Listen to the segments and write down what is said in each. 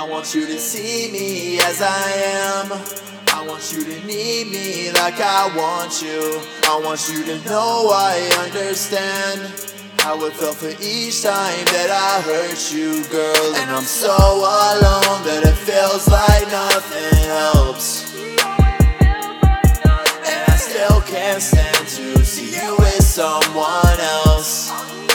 I want you to see me as I am. I want you to need me like I want you. I want you to know I understand how it felt for each time that I hurt you, girl. And I'm so alone that it feels like nothing helps. And I still can't stand to see you with someone else.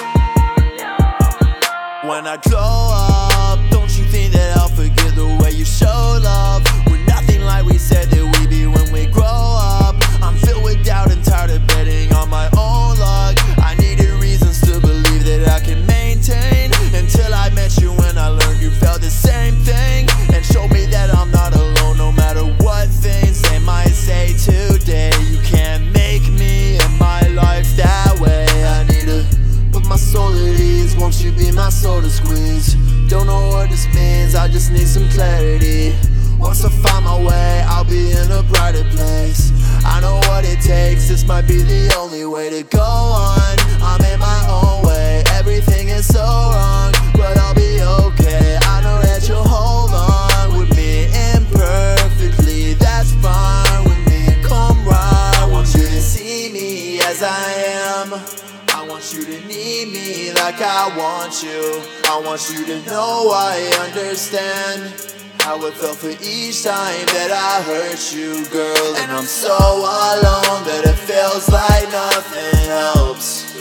When I grow up, don't you think that I'll forget the way you show love? We're nothing like we said that we'd be when we grow up. I'm filled with doubt and tired of betting on my own luck. I needed reasons to believe that I can maintain, until I met you and I learned you felt the same thing, and showed me that I'm not alone no matter what things they might say today. You can't make me in my life that way. I need to put my soul at ease. Won't you be my soul to squeeze? Don't know what this means, I just need some clarity. Once I find my way, I'll be in a brighter place. I know what it takes, this might be the only way to go on. I'm in my own way, everything is so wrong, but I'll be okay. I know that you'll hold on with me imperfectly, that's fine with me. Come right, I want you to see me as I am. I want you to need me like I want you. I want you to know I understand how it felt for each time that I hurt you, girl. And I'm so alone that it feels like nothing helps.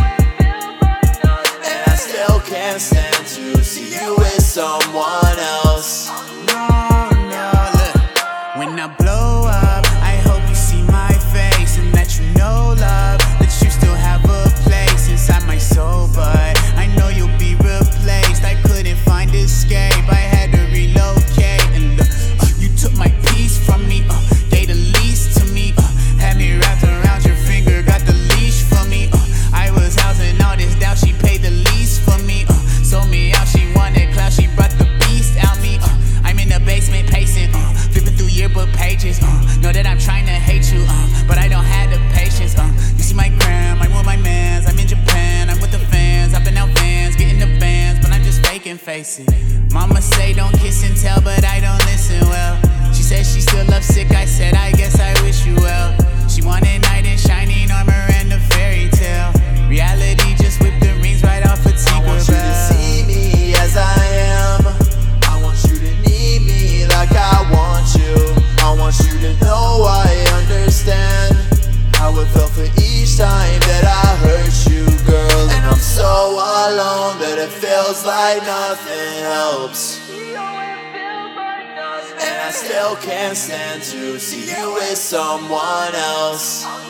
And I still can't stand to see you with someone else. No, look. When I blow up, I hope you see my face and that you know, love, that you still have a place inside my soul. But I know you'll be replaced. I couldn't find escape, I had to relocate. And look, you took my peace from me, gave the least to me, had me wrapped around your finger, got the leash for me. I was housing all this doubt, she paid the lease for me. Sold me out, she wanted clout, she brought the beast out me. I'm in the basement pacing, flipping through yearbook pages. Know that I'm trying to hate you, but I don't have the patience. You see my gram, I'm with my mans, I'm in Japan, I'm with the fans, I've been out vans, getting the bands, but I'm just faking facing. Mama say don't kiss and tell, but I don't listen well. She said she still lovesick, I said I guess I wish you well. She wanted knight in shining armor and a fairy tale. Reality just whipped the rings right off a Tinkerbell. I want you to see me as I am. I want you to need me like I want you. I want you to know I understand how it felt for each time that I hurt you, girl. And I'm so alone that it feels like nothing helps. And I still can't stand to see you with someone else.